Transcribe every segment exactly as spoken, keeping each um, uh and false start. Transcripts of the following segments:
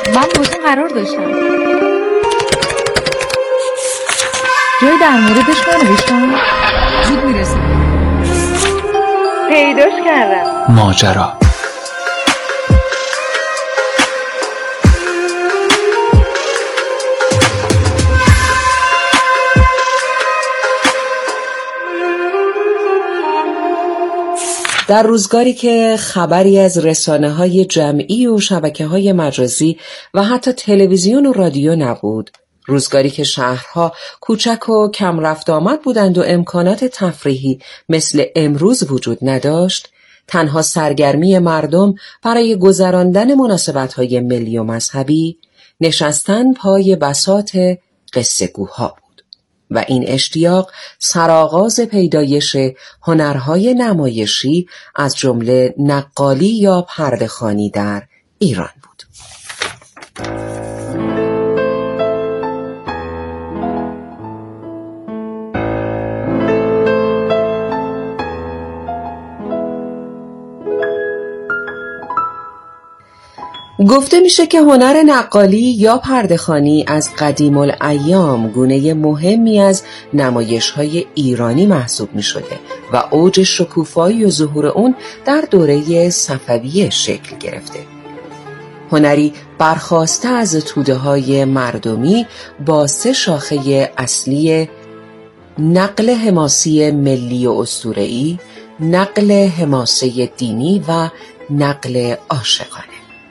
من باتون قرار داشتم جای در موردش ننوشتم. زود میرسیم. پیداش کردم. ماجرا در روزگاری که خبری از رسانه‌های جمعی و شبکه‌های مجازی و حتی تلویزیون و رادیو نبود، روزگاری که شهرها کوچک و کم رفت آمد بودند و امکانات تفریحی مثل امروز وجود نداشت، تنها سرگرمی مردم برای گذراندن مناسبت‌های ملی و مذهبی نشستن پای بساط قصه‌گوها بود و این اشتیاق سرآغاز پیدایش هنرهای نمایشی از جمله نقالی یا پرده‌خوانی در ایران بود. گفته میشه که هنر نقالی یا پرده‌خوانی از قدیم الایام گونه مهمی از نمایش‌های ایرانی محسوب می‌شده و اوج شکوفایی و ظهور اون در دوره صفویه شکل گرفته. هنری برخاسته از توده‌های مردمی با سه شاخه اصلی: نقل حماسی ملی و اسطوره‌ای، نقل حماسه دینی و نقل عاشقانه.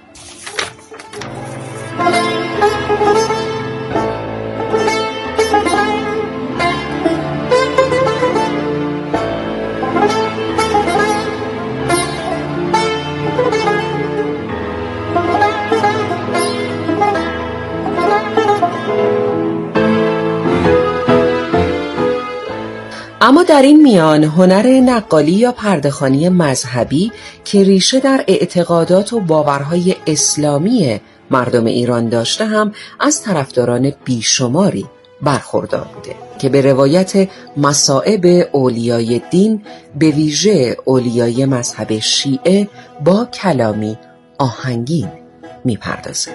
اما در این میان هنر نقالی یا پرده‌خوانی مذهبی که ریشه در اعتقادات و باورهای اسلامی مردم ایران داشته هم از طرفداران بیشماری برخوردار بوده که به روایت مصائب اولیای دین، به ویژه اولیای مذهب شیعه، با کلامی آهنگین میپردازه.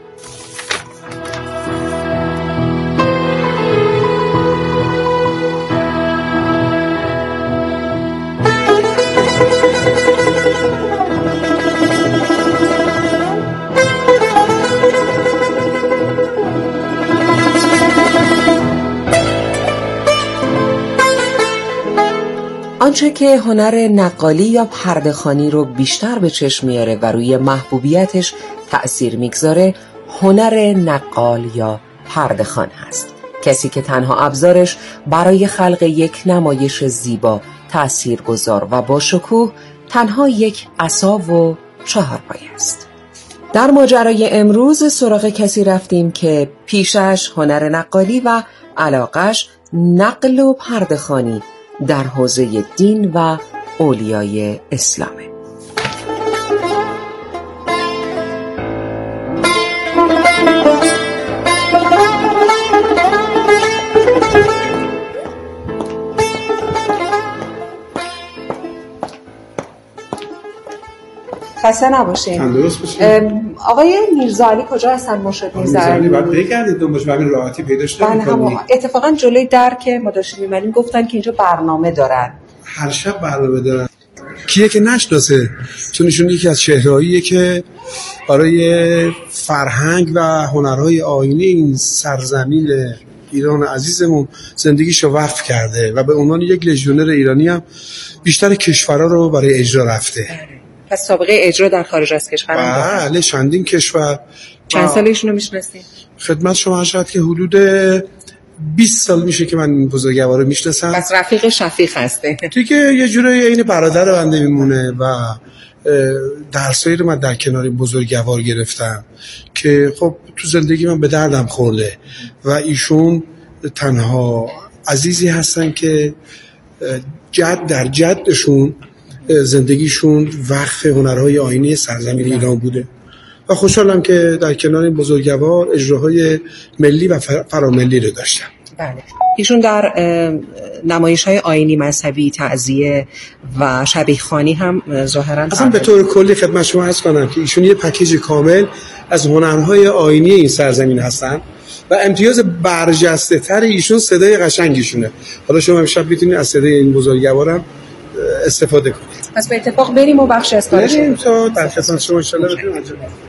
آنچه که هنر نقالی یا پرده‌خوانی رو بیشتر به چشم میاره و روی محبوبیتش تأثیر میگذاره، هنر نقال یا پرده‌خوان هست. کسی که تنها ابزارش برای خلق یک نمایش زیبا، تأثیرگذار و با شکوه تنها یک عصا و چهارپایه است. در ماجرای امروز سراغ کسی رفتیم که پیشش هنر نقالی و علاقش نقل و پرده‌خوانی در حوزه دین و اولیای اسلامه. خسته نباشین. تندرست باشین. آقای میرزا علی کجا هستن؟ مرشد میرزا علی بعد بگردید دنبالش و همین راحتی پیداش نمی‌کنی. اتفاقا جلوی در که ما داشتیم می‌مونیم گفتن که اینجا برنامه دارن. هر شب برنامه دارن. کیه که نشناسه؟ چون ایشون یکی از چهرهاییه که برای فرهنگ و هنرهای آیینی این سرزمین ایران عزیزمون زندگیشو وقف کرده و به عنوان یک لژیونر ایرانی هم بیشتر کشورها رو برای اجرا رفته. پس سابقه اجرا در خارج از کشور هم داره؟ بله، چندین کشور. چند ساله ایشونو میشناسین؟ خدمت شما شاید که حدود بیست سال میشه که من این بزرگوار رو میشناسم. پس رفیق شفیق هسته دیگه، یه جوری این برادر بنده میمونه و درسایی رو من در کنار این بزرگوار گرفتم که خب تو زندگی من به دردم خورده و ایشون تنها عزیزی هستن که جد در جدشون زندگیشون وقف هنرهای آیینی سرزمین ایران بوده و خوشحالم که در کنار این بزرگوار اجراهای ملی و فراملی رو داشتم. بله. ایشون در نمایش‌های آیینی، مذهبی، تعزیه و شبیه‌خوانی هم ظاهراً اصلا به طور کلی خدمت شما عرض کنم که ایشون یه پکیج کامل از هنرهای آیینی این سرزمین هستن و امتیاز برجسته تر ایشون صدای قشنگیشونه. حالا شما امشب میتونید از صدای این بزرگوارم استفاده کنید. پس به اتفاق بریم و بخش از کارش بریم تا در خدمت شما ان شاء الله بتونیم انجام بدیم.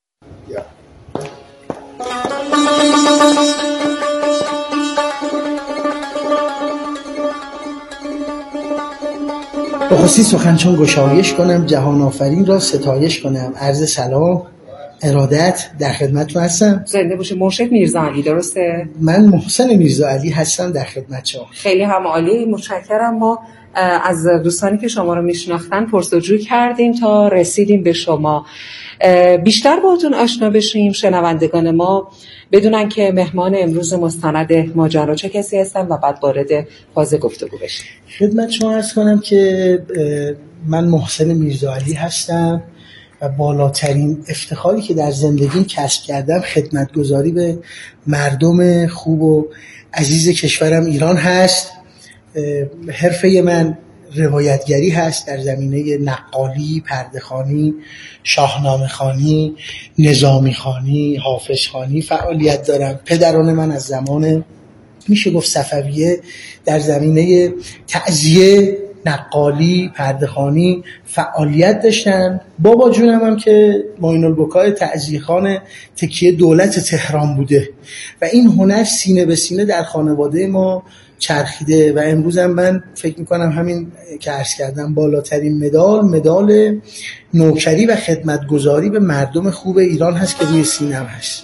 بخصوصی سخنچون گشایش کنم، جهان آفرین را ستایش کنم. عرض سلام، ارادت، در خدمتتون هستم. زنده باشه. مرشد میرزا علی درسته؟ من محسن میرزا علی هستم، در خدمت شما. خیلی هم عالی، متشکرم. ما از دوستانی که شما رو میشناختن پرسجو کردیم تا رسیدیم به شما. بیشتر باهاتون آشنا بشیم، شنوندگان ما بدونن که مهمان امروز مستند ماجرا چه کسی هستن و بعد وارد فاز گفتگو بشیم. خدمت شما عرض کنم که من محسن میرزا علی هستم و بالاترین افتخاری که در زندگیم کسب کردم خدمتگزاری به مردم خوب و عزیز کشورم ایران هست. حرفه من روایتگری هست در زمینه نقالی، پرده‌خوانی، شاهنامه‌خوانی، نظامی‌خوانی، حافظخوانی فعالیت دارم. پدران من از زمان میشه گفت صفویه در زمینه تعزیه، نقالی، پرده‌خوانی فعالیت داشتن. بابا جونم هم که معین البکای تعزیه‌خوان تکیه دولت تهران بوده و این هنر سینه به سینه در خانواده ما چرخیده و امروز هم من فکر میکنم همین که عرض کردم بالاترین مدال مدال نوکری و خدمتگزاری به مردم خوب ایران هست که روی سینم هست.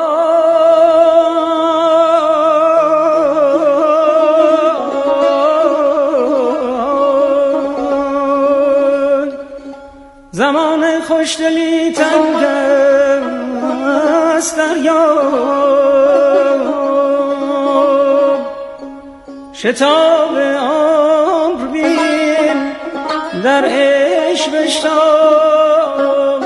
زمان خوشدلی تنگ است شتاب عمر بین در عشق بشتاب.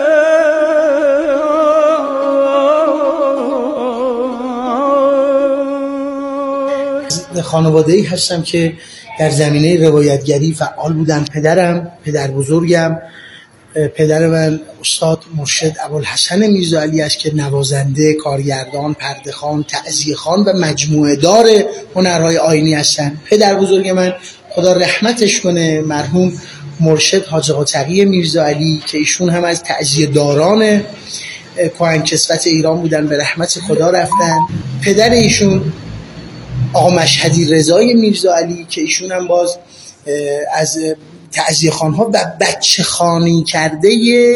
خانواده‌ای هستم که در زمینه روایتگری فعال بودن. پدرم، پدر بزرگم، پدر من استاد مرشد ابوالحسن میرزا علی است که نوازنده، کارگردان، پرده‌خوان، تعزیه‌خوان و مجموعه دار هنرهای آیینی هستند. پدر بزرگ من خدا رحمتش کنه مرحوم مرشد حاج آقا تقی میرزا علی که ایشون هم از تعزیه داران کهن‌کسوت ایران بودن، به رحمت خدا رفتن. پدر ایشون آقا مشهدی رضای میرزا علی که ایشون هم باز از تعزیه خانها و بچه خانی کرده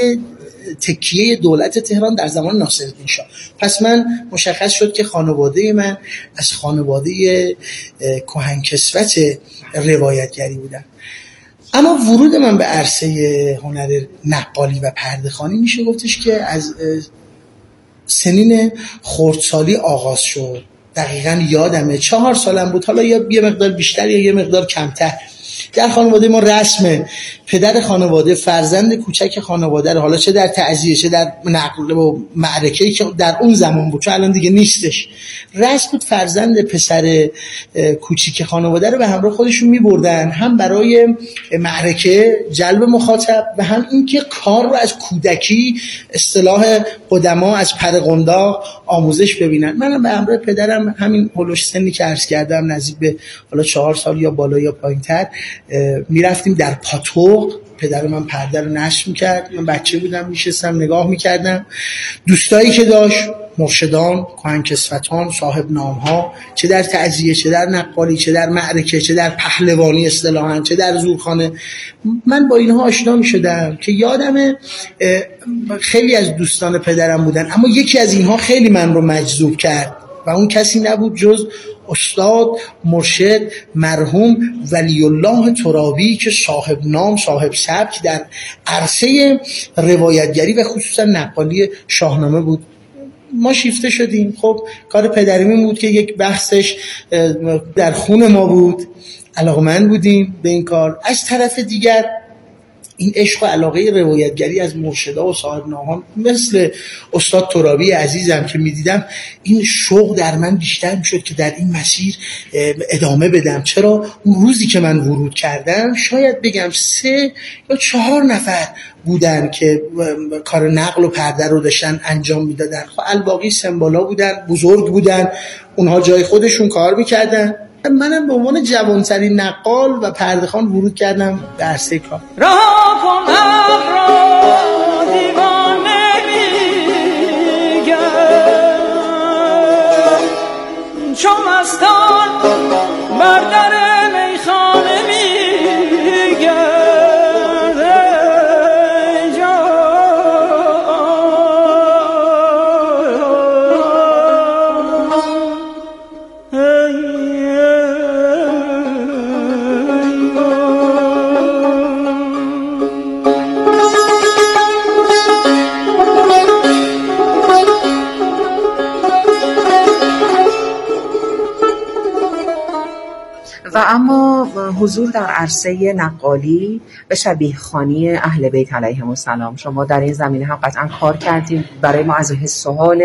تکیه دولت تهران در زمان ناصرالدین شاه. پس من مشخص شد که خانواده من از خانواده کهن‌کسوت روایتگری بودن. اما ورود من به عرصه هنر نقالی و پرده‌خوانی میشه گفتش که از سنین خردسالی آغاز شد. دقیقاً یادمه چهار سالم بود، حالا یا یه مقدار بیشتر یا یه مقدار کمتر. در خانواده ما رسمه پدر خانواده فرزند کوچک خانواده رو، حالا چه در تعزیه چه در نقل و معرکه‌ای که در اون زمان بود چون الان دیگه نیستش، رسم بود فرزند پسر کوچیک خانواده رو به همراه خودشون می‌بردن، هم برای معرکه جلب مخاطب و هم اینکه کار رو از کودکی اصطلاح قدما از پرقنداق آموزش ببینن. منم به همراه پدرم همین هولوش سنی که عرض کردم نزدیک به حالا چهار سال یا بالا یا پایین‌تر میرفتیم در پاتوق. پدر من پرده رو نشر میکرد، من بچه بودم میشستم نگاه میکردم. دوستایی که داشت مرشدان، کهن‌کسوتان، صاحب نام‌ها، چه در تعزیه چه در نقالی چه در معرکه چه در پهلوانی اصطلاحاً چه در زورخانه، من با اینها آشنا میشدم که یادمه خیلی از دوستان پدرم بودن، اما یکی از اینها خیلی من رو مجذوب کرد و اون کسی نبود جز استاد مرشد مرحوم ولی الله ترابی که صاحب نام صاحب سبک در عرصه روایتگری و خصوصا نقالی شاهنامه بود. ما شیفته شدیم. خب کار پدرمون بود که یک بحثش در خون ما بود، علاقمند بودیم به این کار. از طرف دیگر این عشق و علاقه روایتگری از مرشدا و صاحب نامه‌ها مثل استاد ترابی عزیزم که میدیدم، این شوق در من بیشتر میشد که در این مسیر ادامه بدم. چرا اون روزی که من ورود کردم شاید بگم سه یا چهار نفر بودن که کار نقل و پرده رو داشتن انجام میدادن. خب الباقی سمبالا بودن، بزرگ بودن، اونها جای خودشون کار میکردن. منم به عنوان جوانترین نقال و پرده‌خوان ورود کردم به عرصه کار. راه کن را دیوانه میگه چون مستان بر در میخانه میگه و اما حضور در عرصه نقالی به شبیه خوانی اهل بیت علیهم السلام، شما در این زمینه هم قطعا کار کردید. برای ما از حس و حال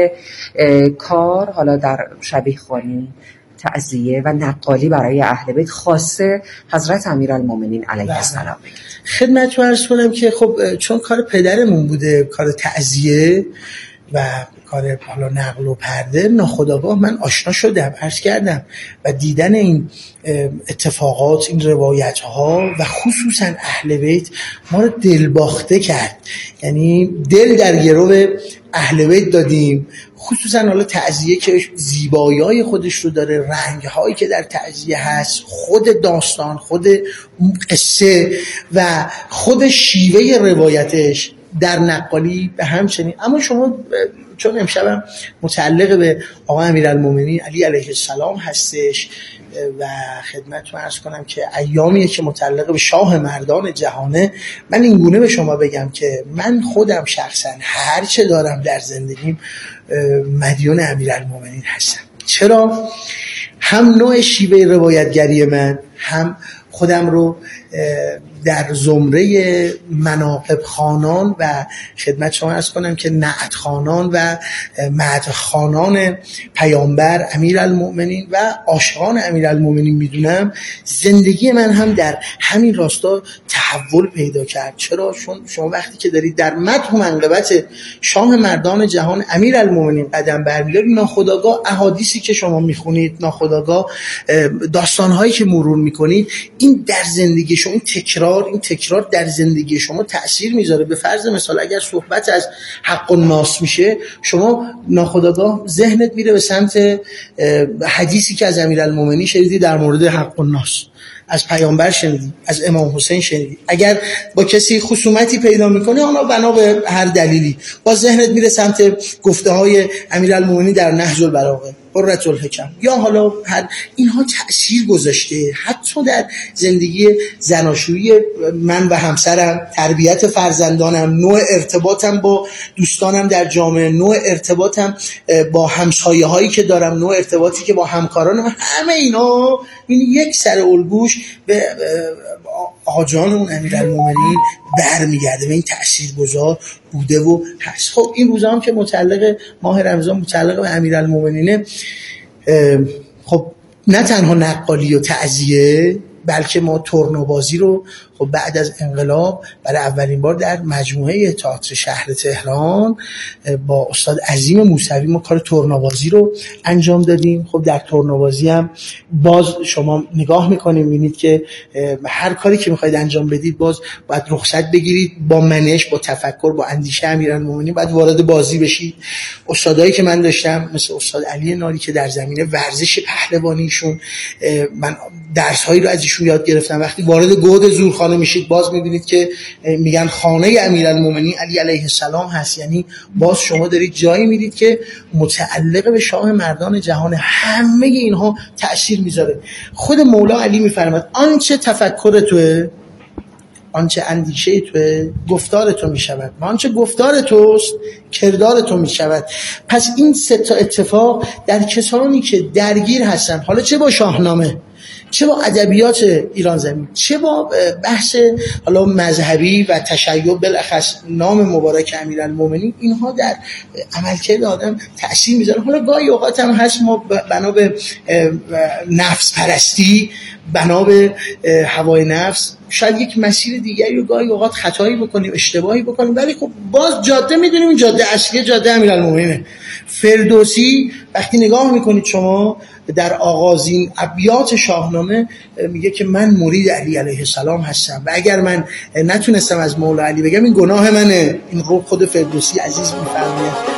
کار حالا در شبیه خوانی، تعزیه و نقالی برای اهل بیت خاصه حضرت امیرالمومنین علیه السلام بگید. خدمتتون عرض کنم که خب چون کار پدرمون بوده، کار تعزیه و کار حالا نقل و پرده، ناخودآگاه من آشنا شدم، عرض کردم، و دیدن این اتفاقات، این روایت ها و خصوصا اهل بیت ما رو دلباخته کرد. یعنی دل در گرو اهل بیت دادیم، خصوصا حالا تعزیه که زیبایی‌های خودش رو داره، رنگ‌هایی که در تعزیه هست، خود داستان، خود قصه و خود شیوه روایتش در نقالی به همچنین. اما شما چون امشبم متعلق به آقا امیرالمومنین علی علیه السلام هستش و خدمتتون عرض کنم که ایامیه که متعلق به شاه مردان جهانه، من این گونه به شما بگم که من خودم شخصا هر چه دارم در زندگیم مدیون امیرالمومنین هستم. چرا؟ هم نوع شیوه روایتگری من، هم خودم رو در زمره مناقب خانان و خدمت شما عرض کنم که نعت خانان و مدح خانان پیامبر امیرالمومنین و عاشقان امیرالمومنین میدونم. زندگی من هم در همین راستا تحول پیدا کرد. چرا؟ چون شما وقتی که دارید در مدح و منقبت شاه مردان جهان امیرالمومنین قدم برمی‌دارید، ناخودآگاه احادیثی که شما میخونید، ناخودآگاه داستان‌هایی که مرور میکنید، این در زندگی شما، این تکرار این تکرار در زندگی شما تأثیر میذاره. به فرض مثال اگر صحبت از حق الناس میشه، شما ناخودآگاه ذهنت میره به سمت حدیثی که از امیرالمومنین شنیدی در مورد حق الناس، از پیامبر شنیدی، از امام حسین شنیدی. اگر با کسی خصومتی پیدا میکنی، حالا بنا به هر دلیلی، با ذهنت میره سمت گفته های امیرالمومنین در نهج البلاغه، قرة الحکم، یا حالا هر اینها تأثیر گذاشته حتی در زندگی زناشویی من و همسرم، تربیت فرزندانم، نوع ارتباطم با دوستانم در جامعه، نوع ارتباطم با همسایه هایی که دارم، نوع ارتباطی که با همکارانم، همه اینا این یک سر الگوش به آقا جانمون امیرالمومنین برمیگرده، به این تاثیرگذار بوده و هست. خب این روزا هم که متعلق ماه رمضان متعلق به امیرالمومنینه، خب نه تنها نقالی و تعزیه، بلکه ما تورنوبازی رو خب بعد از انقلاب برای اولین بار در مجموعه تئاتر شهر تهران با استاد عظیم موسوی ما کار تورنوبازی رو انجام دادیم. خب در تورنوبازی هم باز شما نگاه میکنید میبینید که هر کاری که میخواید انجام بدید باز باید رخصت بگیرید، با منش، با تفکر، با اندیشه امیرالمومنین باید وارد بازی بشید. استادایی که من داشتم مثل استاد علی ناری که در زمینه ورزش پهلوانیشون من درس‌هایی رو از ایشون یاد گرفتم، وقتی وارد گود زورخانه میشید باز میبینید که میگن خانه امیرالمومنین علی علیه السلام هست، یعنی باز شما دارید جایی میرید که متعلق به شاه مردان جهان. همه اینها تأثیر میذاره. خود مولا علی میفرماد آنچه تفکر توه، آنچه اندیشه توه، گفتار تو میشود، و آنچه گفتار توست کردار تو میشود. پس این سه تا اتفاق در کسانی که درگیر هستن، حالا چه با شاهنامه چه با ادبیات ایران زمین، چه با بحث حالا مذهبی و تشیع بالاخص نام مبارک امیرالمومنین، اینها در عملکرد آدم تأثیر میذاره. حالا گاهی اوقات هم هست ما بنا به نفس پرستی، بنا به هوای نفس شاید یک مسیر دیگری رو گاهی اوقات خطایی بکنیم، اشتباهی بکنیم، ولی خب باز جاده میدونیم این جاده اصلی جاده امیرالمومنینه. فردوسی وقتی نگاه میکنید شما در آغازین ابیات شاهنامه میگه که من مرید علی علیه السلام هستم و اگر من نتونستم از مولا علی بگم این گناه منه. این رو خود فردوسی عزیز میفرماید.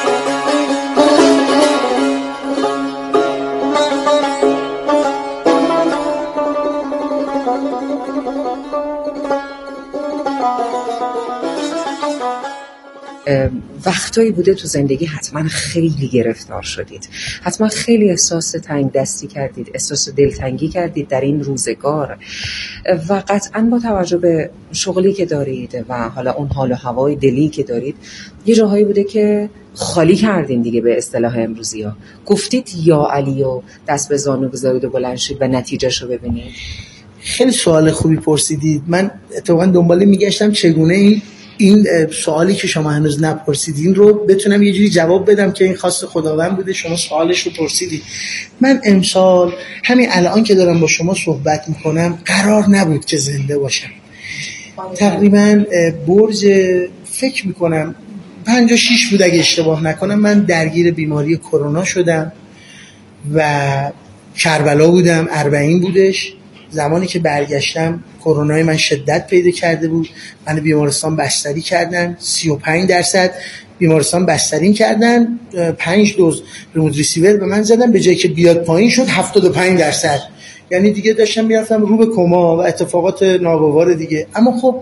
وقتایی بوده تو زندگی حتما خیلی گرفتار شدید، حتما خیلی احساس تنگ دستی کردید، احساس دلتنگی کردید در این روزگار و قطعا با توجه به شغلی که دارید و حالا اون حال و هوای دلی که دارید یه جاهایی بوده که خالی کردین دیگه به اصطلاح امروزی ها. گفتید یا علی و دست به زانو بذارید و بلند شید و نتیجهشو ببینید. خیلی سوال خوبی پرسیدید. من اتفاقا دنباله میگشتم چگونه این این سوالی که شما هنوز نپرسیدین رو بتونم یه جوری جواب بدم که این خواست خداوند بوده شما سوالش رو پرسیدید. من امسال همین الان که دارم با شما صحبت میکنم قرار نبود که زنده باشم. تقریبا برج فکر میکنم پنجاه و شش بود اگه اشتباه نکنم. من درگیر بیماری کرونا شدم و کربلا بودم، اربعین بودش. زمانی که برگشتم کرونای من شدت پیدا کرده بود، من بیمارستان بستری کردن، سی و پنج درصد بیمارستان بسترین کردن، پنج دوز رمودیسیور به من زدن، به جایی که بیاد پایین شد هفتاد و پنج درصد. یعنی دیگه داشتم میرفتم رو به کما و اتفاقات ناگوار دیگه. اما خب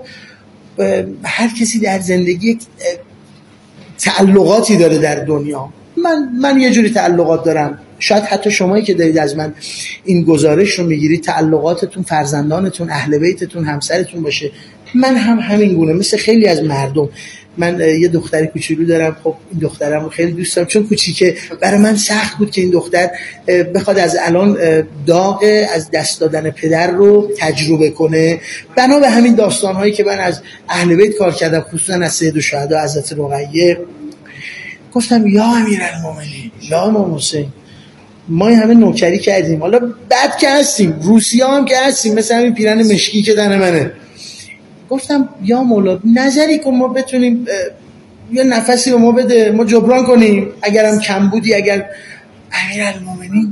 هر کسی در زندگی تعلقاتی داره در دنیا. من من یه جوری تعلقات دارم، شاید حتی شمایی که دارید از من این گزارش رو میگیرید تعلقاتتون فرزندانتون، اهل بیتتون، همسرتون باشه. من هم همین گونه مثل خیلی از مردم. من یه دختر کوچولو دارم، خب این دخترم رو خیلی دوست دارم چون کوچیکه. برای من سخت بود که این دختر بخواد از الان داغ از دست دادن پدر رو تجربه کنه. بنا به همین داستان‌هایی که من از اهل بیت کار کردم، خصوصا از سید الشهدا حضرت رقیه، گفتم یا امیرالمومنین، یا امام حسین، ما این همه نوکری کردیم، حالا بد که هستیم، روسیه هم که هستیم، مثل همین پیرن مشکی که دن منه. گفتم یا مولا نظری کن ما بتونیم یه نفسی به ما بده، ما جبران کنیم اگرم کم بودی. اگر امیرالمومنین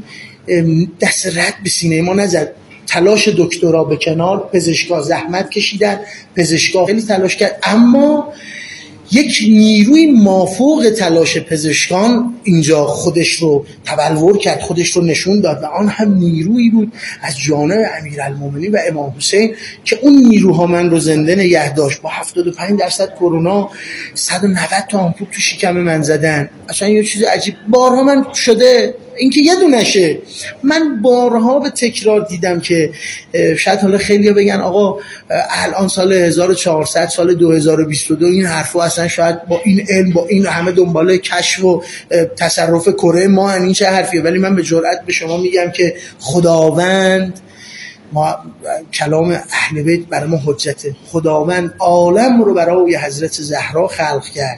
دست رد به سینه ما نزد، تلاش دکترا به کنار، پزشکا زحمت کشیدن، پزشکا خیلی تلاش کرد، اما یک نیروی مافوق تلاش پزشکان اینجا خودش رو تبلور کرد، خودش رو نشون داد و آن هم نیرویی بود از جانب امیرالمومنین و امام حسین که اون نیروها من رو زنده نگه داشت. با هفتاد و پنج درصد کرونا صد و نود تا آمپول تو شکم من زدن. اصلا یه چیز عجیب. بارها من شده اینکه یه دونشه، من بارها به تکرار دیدم که شاید حالا خیلی بگن آقا الان سال هزار و چهارصد، سال دو هزار و بیست و دو، این حرفو اصلا شاید با این علم، با این همه دنباله کشف و تصرف کره ما این چه حرفیه. ولی من به جرئت به شما میگم که خداوند، ما کلام اهل بیت برای ما حجته، خداوند عالم رو برای حضرت زهرا خلق کرد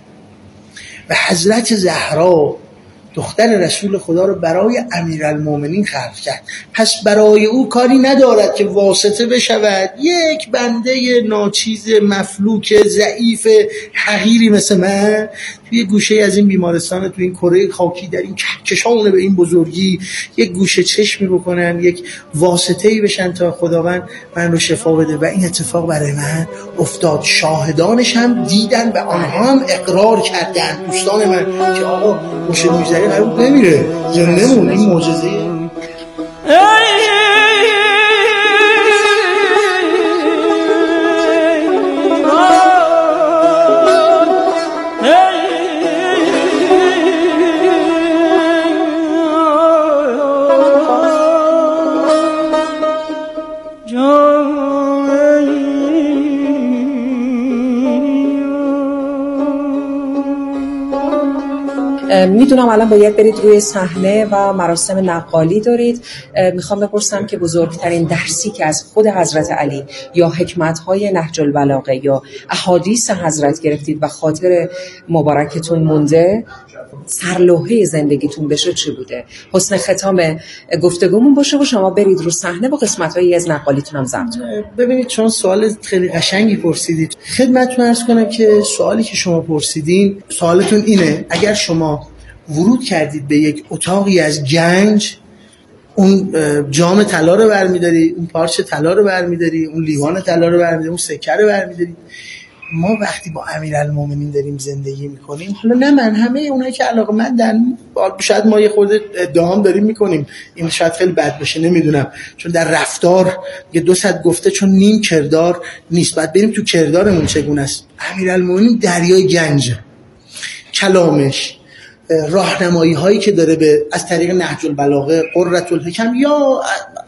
و حضرت زهرا دختر رسول خدا رو برای امیرالمومنین خلق کرد. پس برای او کاری ندارد که واسطه بشود یک بنده ناچیز مفلوک ضعیف حقیری مثل من توی گوشه از این بیمارستان، توی این کره خاکی، در این کهکشان به این بزرگی یک گوشه چشمی بکنن، یک واسطه‌ای بشن تا خداوند من رو شفا بده. و این اتفاق برای من افتاد. شاهدانش هم دیدن و آنها هم اقرار کردن، دوستان من، که آقا مشکل می‌ذاره قرار نمیره، زنده نمون. این معجزه‌ایه. میدونم الان باید برید روی صحنه و مراسم نقالی دارید. میخوام بپرسم که بزرگترین درسی که از خود حضرت علی یا حکمت‌های نهج البلاغه یا احادیث حضرت گرفتید و خاطر مبارکتون مونده، سرلوحه زندگیتون بشه چی بوده؟ حسن ختام گفتگومون باشه و شما برید رو صحنه با قسمت‌هایی از نقالیتون هم ضبط کنید. ببینید چون سوال خیلی قشنگی پرسیدید، خدمتتون عرض کنم که سوالی که شما پرسیدین، سوالتون اینه اگر شما ورود کردید به یک اتاقی از گنج، اون جام طلا رو برمی‌داری، اون پارچه طلا رو برمی‌داری، اون لیوان طلا رو برمی‌داری، اون سکه رو برمی‌داری. ما وقتی با امیرالمومنین داریم زندگی میکنیم، حالا نه من، همه اونایی که علاقه‌مندن، شاید ما یه خورده ادعام داریم میکنیم، این شاید خیلی بد بشه نمیدونم، چون در رفتار یه دو صد گفته چون نیم کردار نیست، بعد بریم تو کردارمون چگونه است. امیرالمومنین دریای گنجه، کلامش، راهنمایی هایی که داره به از طریق نهج البلاغه، قرة الحکم یا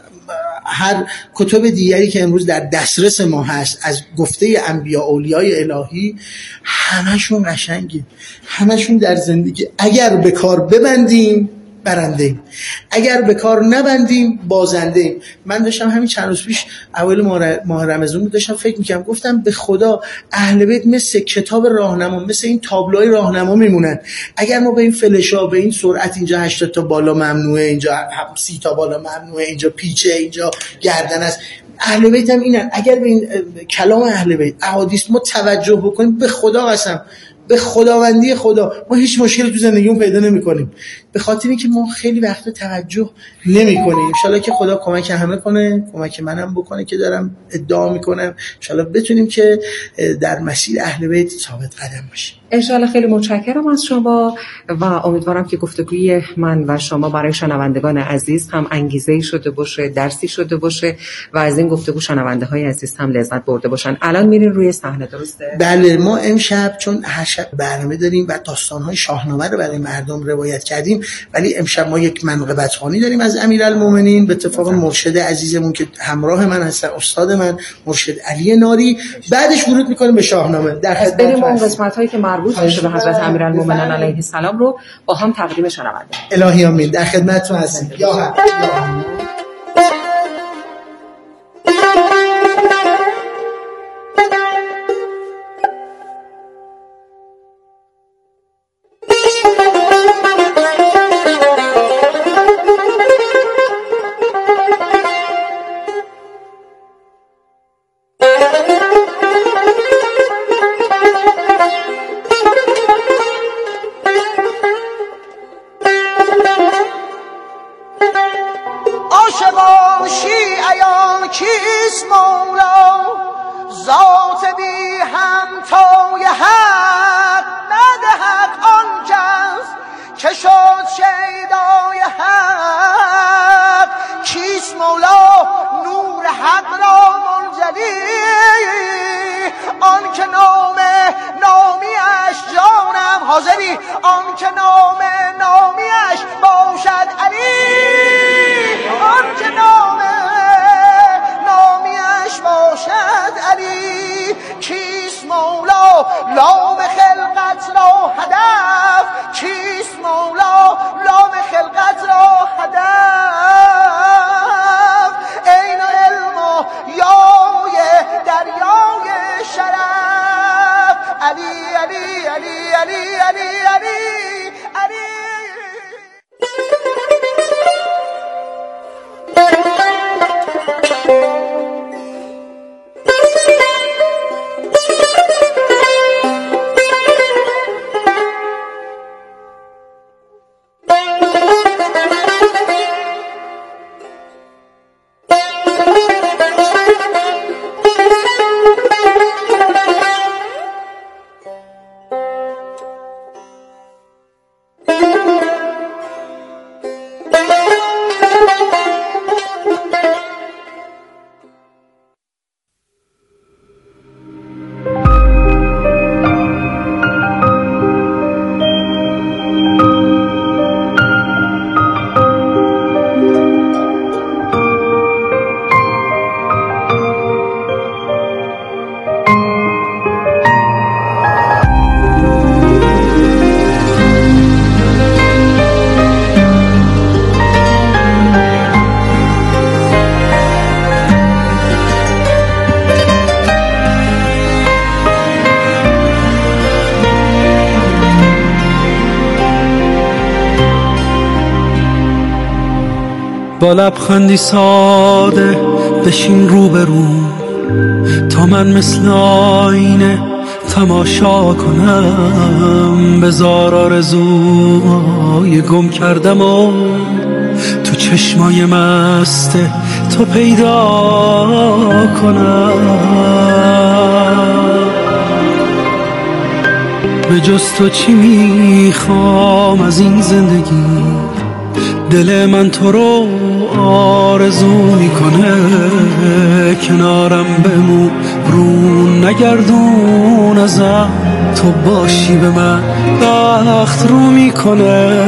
هر کتب دیگری که امروز در دسترس ما هست از گفته انبیا اولیای الهی، همشون قشنگه، همشون در زندگی اگر به کار ببندیم برنده ایم، اگر به کار نبندیم بازنده ایم. من داشتم همین چند روز پیش اول ماه رمضان داشتم فکر می‌کردم، گفتم به خدا اهل بیت مثل کتاب راهنما، مثل این تابلوهای راهنما میمونن. اگر ما به این فلشا، به این سرعت، اینجا هشتاد تا بالا ممنوعه، اینجا سی تا بالا ممنوعه، اینجا پیچه، اینجا گردن است، اهل بیت هم اینن، اگر به این کلام اهل بیت، احادیث ما توجه بکنیم، به خدا قسم، به خداوندی خدا ما هیچ مشکلی تو زندگیمون پیدا نمی‌کنیم، به خاطر اینکه ما خیلی وقتا توجه نمی‌کنیم. ان شاءالله که خدا کمک همه کنه، کمک منم بکنه که دارم ادعا می‌کنم، ان شاءالله بتونیم که در مسیر اهل بیت ثابت قدم باشیم. ان شاءالله. خیلی متشکرم از شما و امیدوارم که گفتگوی من و شما برای شنوندگان عزیز هم انگیزه‌ای شده باشه، درسی شده باشه و از این گفتگو شنونده‌های عزیز هم لذت برده باشن. الان میرین روی صحنه، درسته؟ بله، ما امشب چون هر شب برنامه داریم و داستان‌های شاهنامه رو برای مردم روایت کردیم، ولی امشب ما یک منقبت‌خوانی داریم از امیرالمومنین به اتفاق مرشد عزیزمون که همراه من هستن، استاد من مرشد علی ناری. بعدش ورود می‌کنیم به شاهنامه. در خدمت بریم اون قسمت‌هایی که مربوط میشه به حضرت امیرالمومنین علیه السلام رو با هم تقدیم شنونده. الهی آمین. در خدمتتون هستیم. یا حق یا حق. با لبخندی ساده بشین رو به رو تا من مثل آینه تماشا کنم. بذار آرزوهای گم کردم و تو چشمای مست تو پیدا کنم. به جز تو چی میخوام از این زندگی؟ دل من تو رو آرزو میکنه. کنارم بمون رو نگردون ازم، تو باشی به من بخت رو میکنه.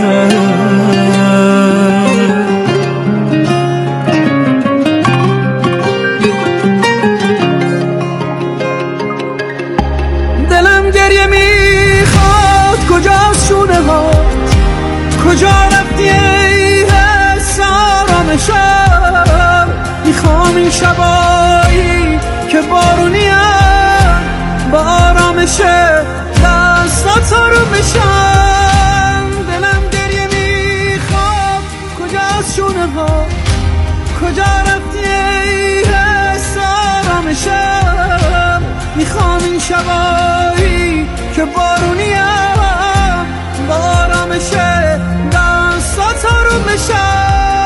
دلم گریه میخواد کجاست شونه ها، کجا رفتی ای حس آرامشم. میخوام این شبایی که بارونیم با آرامش دستات رو بشم. دلم گریه میخواد کجاست شونه ها، کجا رفتی ای حس آرامشم. میخوام این شبایی که بارونیم با آرامش دستات رو بشم.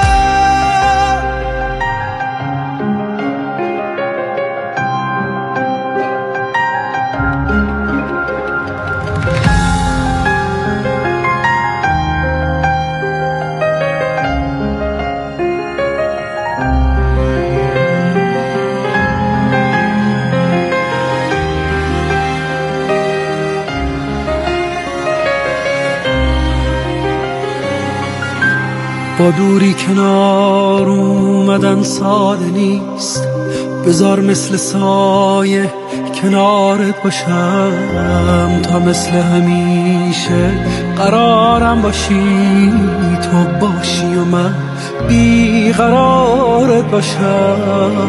با دوری کنار اومدن ساده نیست. بذار مثل سایه کنارت باشم تا مثل همیشه قرارم باشی. تو باشی و من بیقرارت باشم.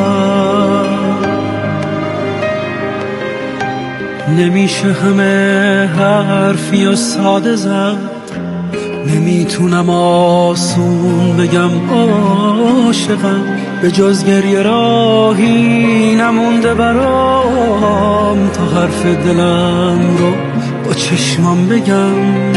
نمیشه همه حرفی و ساده زد، نمیتونم آسون بگم عاشقم. به جز گریه راهی نمونده برام تا حرف دلم رو با چشمام بگم.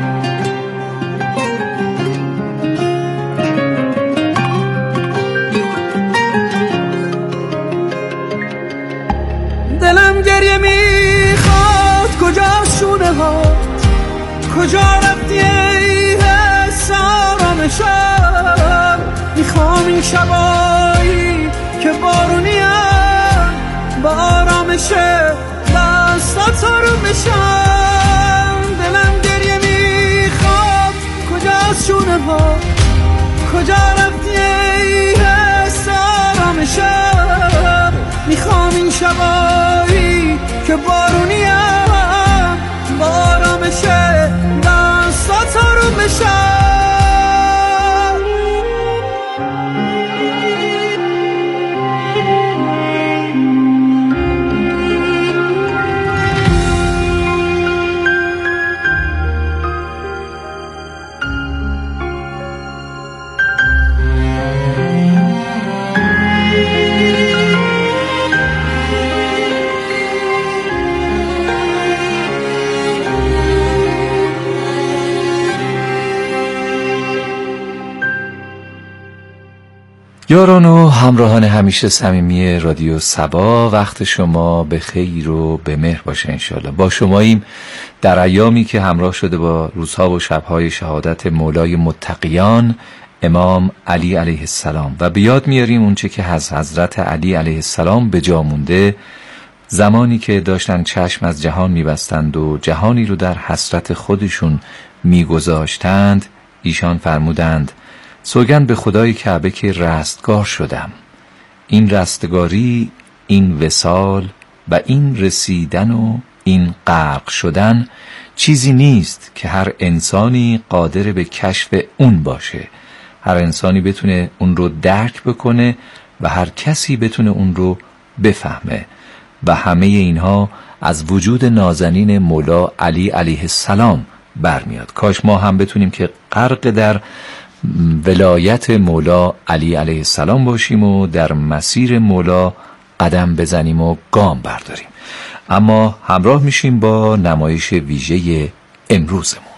دلم گریه میخواد کجاست شونه ها، کجا رفتی ای حس آرامشم. میخوام این شبایی که بارونیم با آرامش دستات رو بشم. دلم گریه میخواد کجاست شونه ها، کجا رفتی ای حس آرامشم. میخوام این شبایی که بارونیم با آرامش دستات رو بشم. یاران و همراهان همیشه صمیمی رادیو صبا، وقت شما به خیر و به مهر باشه انشالله. با شماییم در ایامی که همراه شده با روزها و شبهای شهادت مولای متقیان امام علی علیه السلام و بیاد میاریم اونچه که از حضرت علی علیه السلام به جا مونده، زمانی که داشتن چشم از جهان میبستند و جهانی رو در حسرت خودشون میگذاشتند. ایشان فرمودند سوگند به خدای کعبه که رستگار شدم. این رستگاری، این وصال و این رسیدن و این غرق شدن چیزی نیست که هر انسانی قادر به کشف اون باشه. هر انسانی بتونه اون رو درک بکنه و هر کسی بتونه اون رو بفهمه و همه اینها از وجود نازنین مولا علی علیه السلام برمیاد. کاش ما هم بتونیم که غرق در ولایت مولا علی علیه السلام باشیم و در مسیر مولا قدم بزنیم و گام برداریم. اما همراه میشیم با نمایش ویژه امروزمون.